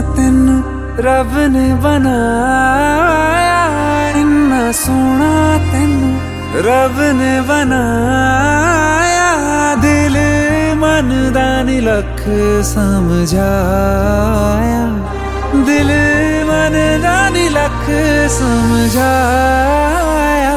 तेनू रब ने बनाया, इन्ना सोना तेनू रब ने बनाया। दिल मन दा नी लख समझाया, दिल मन दा नी लख समझाया।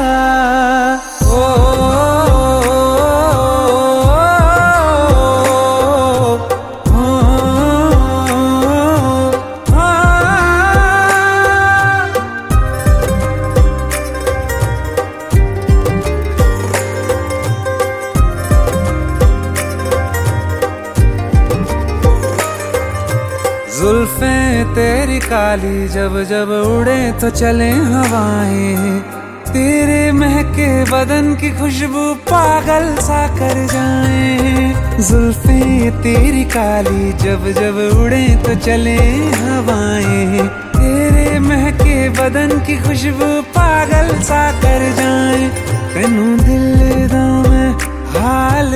जुल्फें तेरी काली जब जब उड़े तो चले हवाएं, तेरे महके बदन की खुशबू पागल सा कर जाए। जुल्फें तेरी काली जब जब उड़े तो चले हवाएं, तेरे महके बदन की खुशबू पागल सा कर जाए। तेनू दिल दा मैं हाल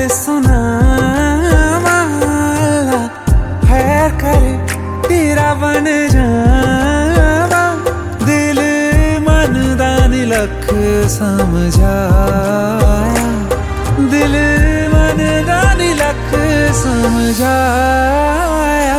सुनावा, खैर करे तेरा बन जावा। दिल मन दा नी लख समझाया, दिल मन दा नी लख समझाया।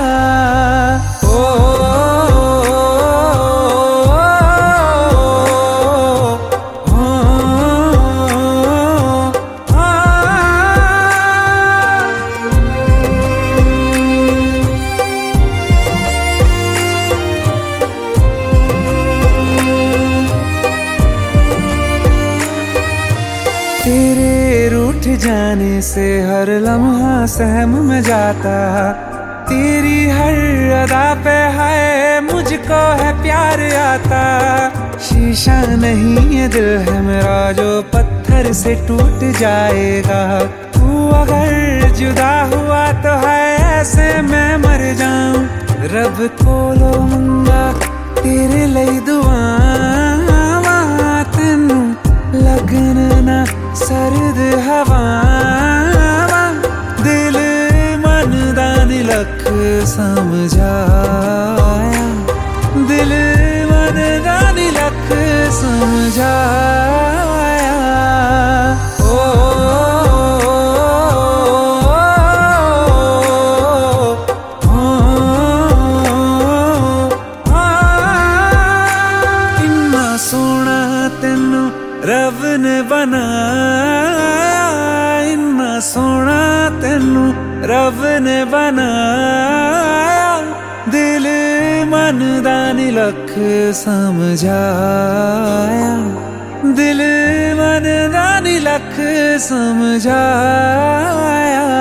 तेरे रूठ जाने से हर लम्हा सहम में जाता, तेरी हर अदा पे है मुझको है प्यार आता। शीशा नहीं ये दिल है मेरा जो पत्थर से टूट जाएगा, तू अगर जुदा हुआ तो है ऐसे मैं मर जाऊं। रब कोलो मंगा तेरे लई दुआवां, तेनू लगन ना सर्द हवावां। दिल मन दा नी लख समझाया, दिल मन दा नी लख समझाया। इन्ना सोना तेनू रब ने बनाया, इन्ना सोना तेनू रब ने बनाया। दिल मन दा नी लख समझाया, दिल मन दा नी लख समझाया।